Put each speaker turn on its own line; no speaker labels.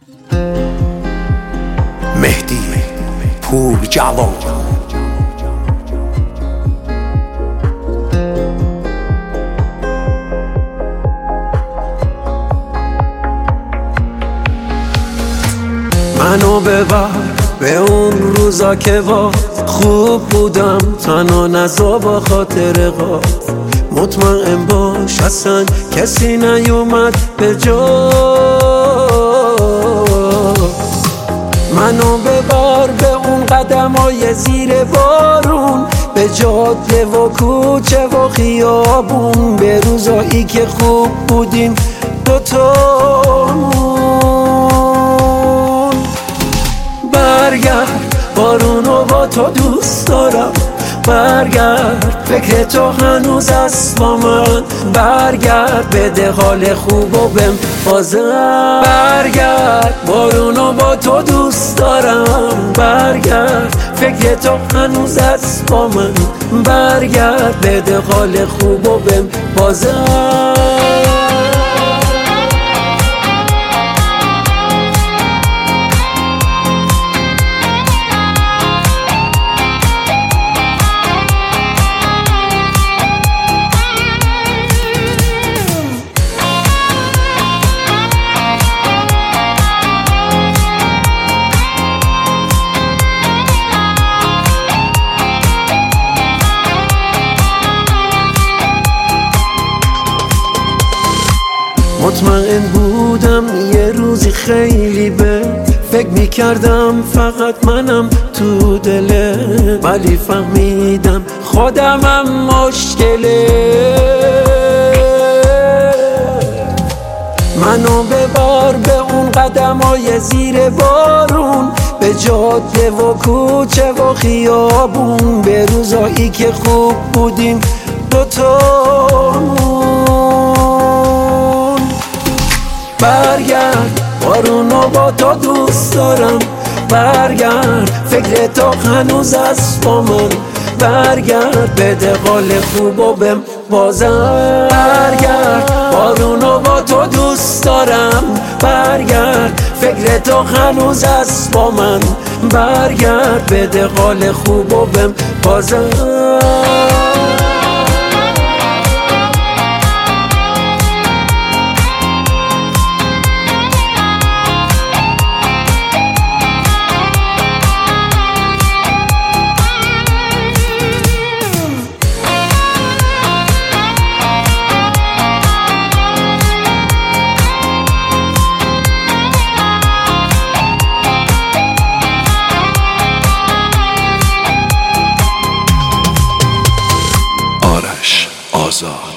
مهدی پور جوان. منو ببر به اون روزا که با خوب بودم، تنها نزا با خاطر غاف. مطمئن باش اصلا کسی نیومد به جا. منو ببر به اون قدمای زیر بارون، به جاده و کوچه و خیابون، به روزایی که خوب بودیم دوتامون. برگرد بارونو با تو دوست دارم، برگرد فکر تو هنوز است با من، برگرد بده حال خوب و بهم بازم. برگرد بارونو با تو دوست دارم، برگرد فکر تو هنوز است با من، برگرد بده حال خوب و بهم بازم. مطمئن بودم یه روزی خیلی به فکر میکردم فقط منم تو دله، ولی فهمیدم خودمم مشکله. منو ببر به اون قدمای زیر بارون، به جاده و کوچه و خیابون، به روزایی که خوب بودیم دوتامون. برگرد بارونو با تو دوست دارم، برگرد فکر تو هنوز است با من، برگرد بده حال خوب و بهم بازم. برگرد بارونو با تو دوست دارم، برگرد فکر تو هنوز است با من، برگرد بده حال خوب و بهم بازم.
آزاد.